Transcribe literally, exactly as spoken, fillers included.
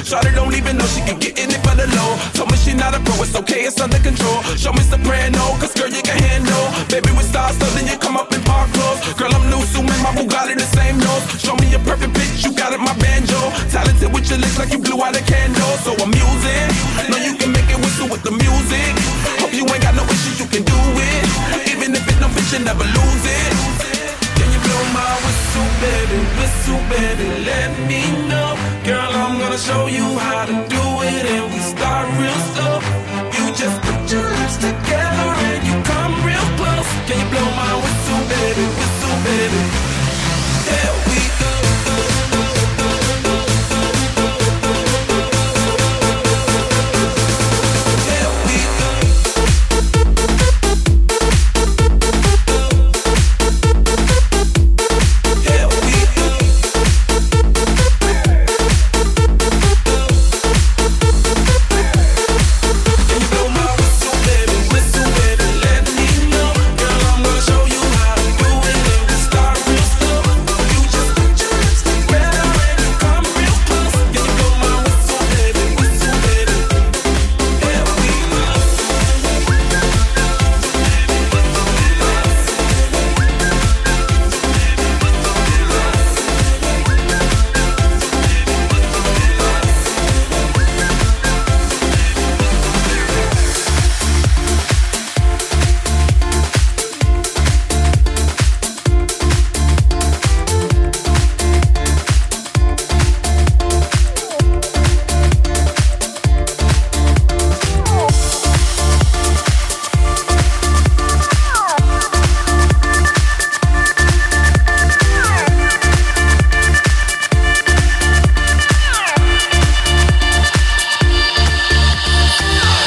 Shawty don't even know she can get in it for the low. Told me she not a pro, it's okay, it's under control. Show me soprano, cause girl, you can handle. Baby, we start something, you come up in park clothes. Girl, I'm new, so man, my Bugatti the same nose. Show me a perfect pitch, you got it, my banjo. Talented with your lips like you blew out a candle. So I'm using, know you can make it whistle with the music. Hope you ain't got no issues, you can do it. Even if it don't fit, you never lose it. Can you blow my whistle, baby, whistle, baby, let me know. Girl, I'm gonna show you how to do it, and we start real slow. You just